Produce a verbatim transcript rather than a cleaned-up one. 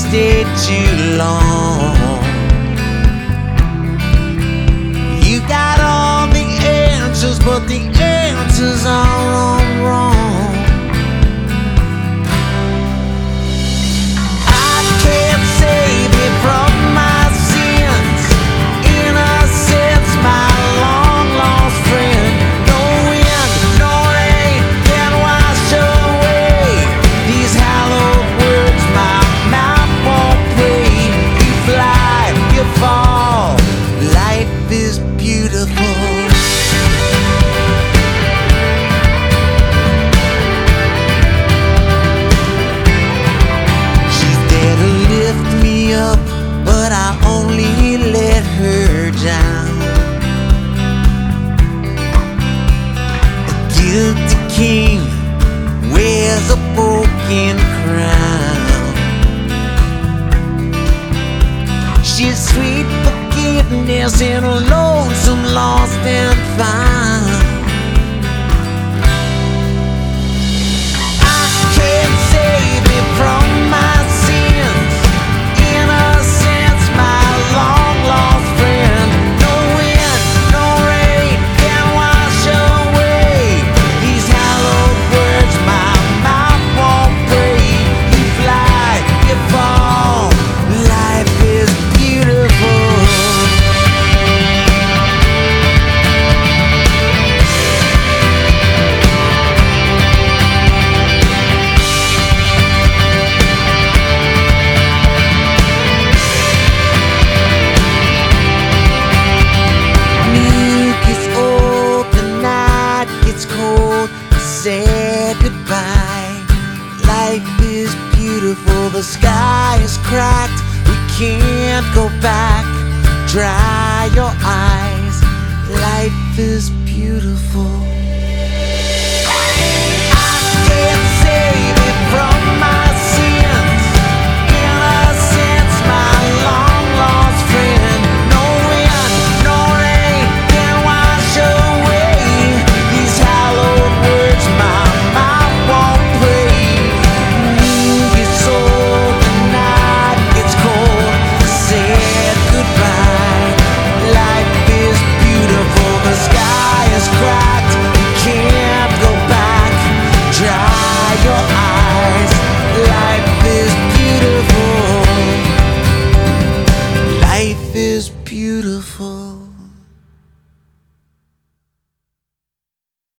stayed too long. You got all the answers, but the answers are all wrong. I can't save you from my sins. Innocence, my long lost friend. No wind, no rain can wash away these hallowed words my mouth won't pray. You fly, you fall, life is beautiful. She's there to lift me up, but I only let her down. A guilty king wears a broken crown. She's sweet forgiveness and lonesome, lost and found. I can't save me from my sins. Innocence, my long lost friend. No wind, no rain can wash away these hallowed words my mouth won't pray. You fly, you fall, life is beautiful. Milk is old, the night gets cold. Say goodbye. Life is beautiful, the sky is cracked. We can't go back. Dry your eyes. Life is beautiful. I can't save it from my sins. Innocence, my long lost friend. No wind, no rain can wash away these hallowed words my mouth won't pray. Moon gets old, the night gets cold. Said goodbye. Life is beautiful, the sky is cracked. We can't go back. Dry your eyes. Life is beautiful. Life is beautiful.